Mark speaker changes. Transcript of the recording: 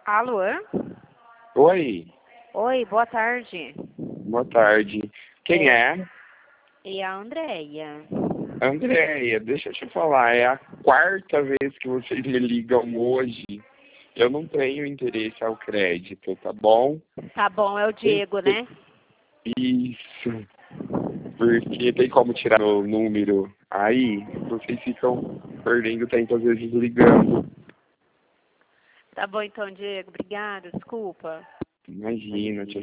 Speaker 1: Alô?
Speaker 2: Oi,
Speaker 1: Oi, boa tarde.
Speaker 2: boa tarde. Quem é?
Speaker 1: E a Andréia.
Speaker 2: Andréia, deixa eu te falar, é a quarta vez que vocês me ligam hoje. Eu não tenho interesse ao crédito, tá bom?
Speaker 1: Tá bom, é o Diego, né?
Speaker 2: Isso, porque tem como tirar o número aí? Vocês ficam perdendo tempo às vezes ligando.
Speaker 1: Tá bom então, Diego. Obrigada, desculpa.
Speaker 2: Imagina, tchau.